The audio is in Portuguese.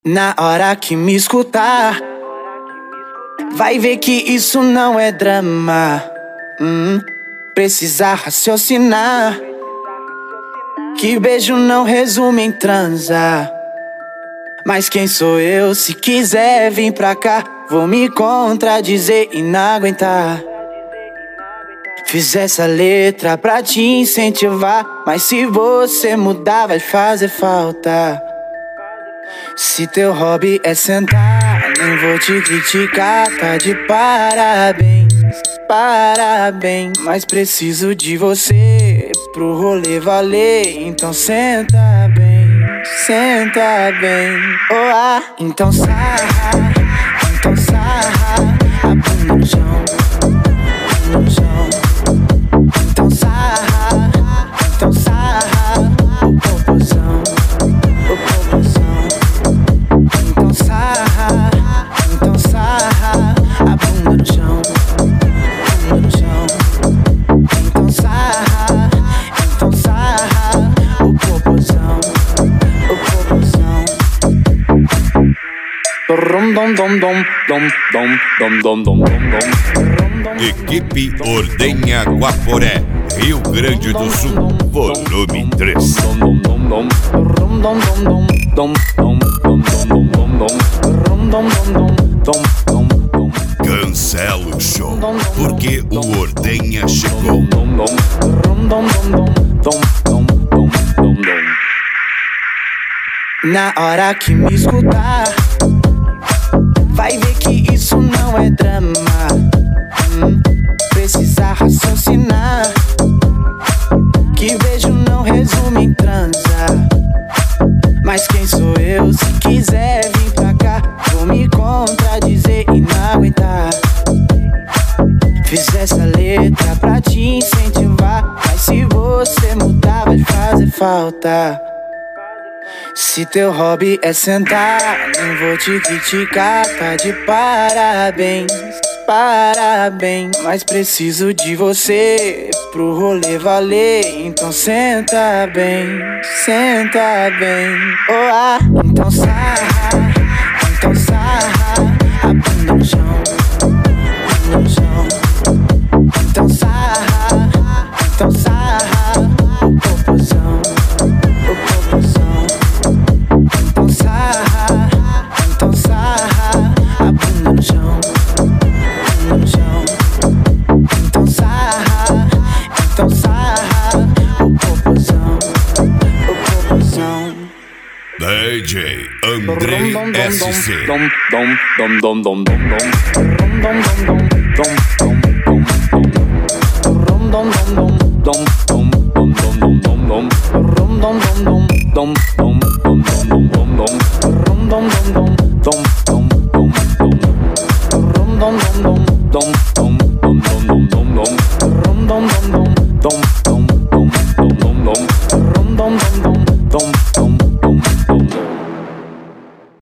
Na hora que me escutar, vai ver que isso não é drama. Precisa raciocinar, que beijo não resume em transar. Mas quem sou eu? Se quiser vir pra cá, vou me contradizer e não aguentar. Fiz essa letra pra te incentivar, mas se você mudar vai fazer falta. Se teu hobby é sentar, nem vou te criticar, tá de parabéns, parabéns. Mas preciso de você pro rolê valer, então senta bem, então sarra, a bunda no chão, no chão. Então sarra, o popozão, o popozão. Então sarra, a bunda no chão, bunda no chão. Então sarra, o popozão, o popozão. Equipe Ordenha Guaporé, Rio Grande do Sul, volume 3. Cancela o show, porque o Ordenha chegou. Na hora que me escutar, vai ver que isso não é drama. Precisa raciocinar, que beijo não resume em transar. Mas quem sou eu? Se quiser vir pra cá, vou me contradizer e não aguentar. Fiz essa letra pra te incentivar, mas se você mudar vai fazer falta. Se teu hobby é sentar, nem vou te criticar, tá de parabéns, parabéns. Mas preciso de você pro rolê valer, então senta bem, então sarra, a bunda no chão, no chão. Então sarra, o popozão, o popozão. Então sarra, a bunda no chão, no chão. Então sarra, o popozão, o popozão. DJ André SC. Dom